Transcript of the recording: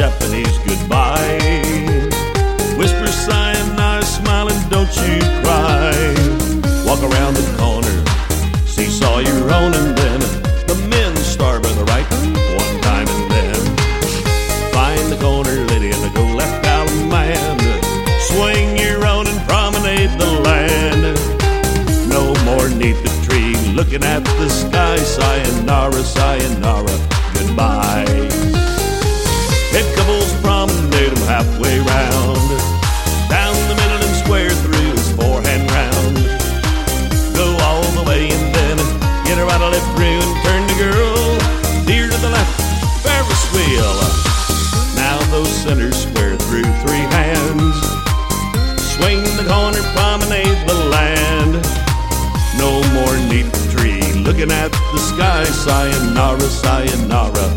Japanese goodbye. Whisper sayonara, smiling, don't you cry. Walk around the corner, seesaw your own, and then the men start by the right one time, and then find the corner lady and go left out man. Swing your own and promenade the land. No more neath the tree, looking at the sky. Sayonara, sayonara, goodbye. Head couples promenade them halfway round, down the middle and square through his forehand round. Go all the way and then get her out of left through and turn the girl dear to the left, Ferris wheel. Now those centers square through three hands. Swing the corner, promenade the land. No more neath the tree, looking at the sky. Sayonara, sayonara,